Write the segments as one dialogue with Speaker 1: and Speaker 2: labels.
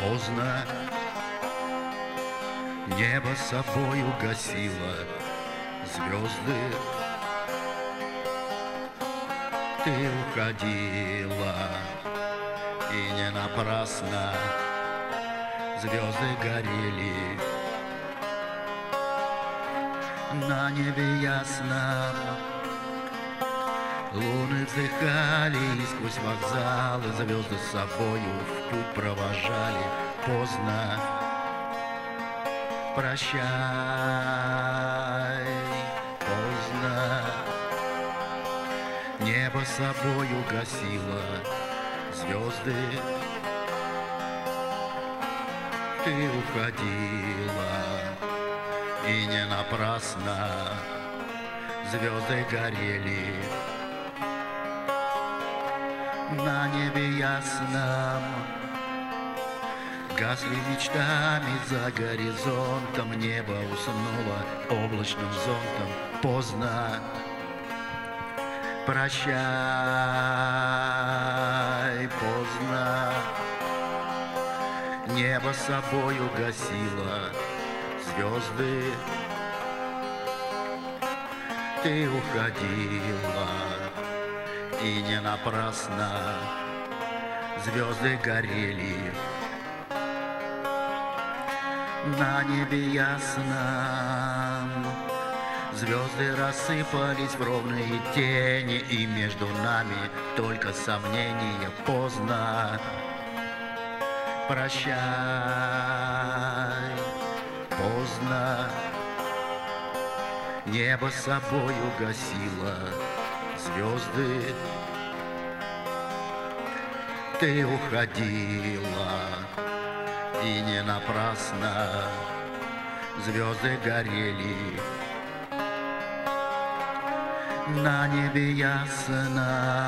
Speaker 1: поздно. Небо собою гасило звезды. Ты уходила, и не напрасно звезды горели. На небе ясном луны вздыхали, и сквозь вокзалы звезды с собою в путь провожали. Поздно, прощай, поздно. Небо собою гасило звезды. Ты уходила, и не напрасно звезды горели. На небе ясном гасли мечтами за горизонтом. Небо уснуло облачным зонтом. Поздно, прощай, поздно. Небо собою гасило звезды. Ты уходила, и не напрасно звезды горели. На небе ясном звезды рассыпались в ровные тени, и между нами только сомнения. Поздно, прощай, поздно. Небо собою гасило звезды. Ты уходила, и не напрасно звезды горели. На небе ясном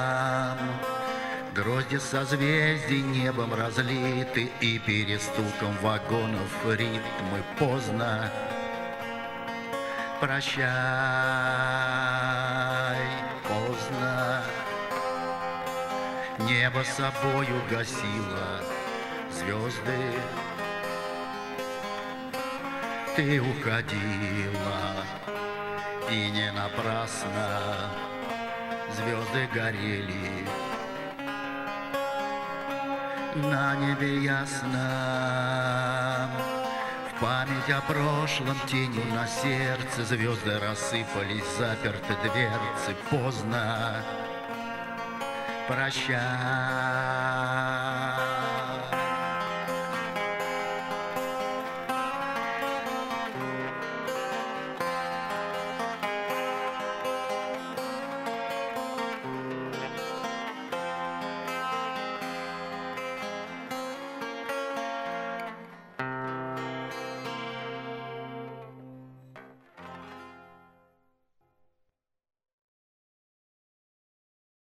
Speaker 1: грозди созвездий небом разлиты, и перестуком вагонов ритмы. Поздно, прощай, поздно. Небо собою гасило звезды. Ты уходила, и не напрасно звезды горели. На небе ясном в память о прошлом тенью на сердце звезды рассыпались, заперты дверцы. Поздно, прощай.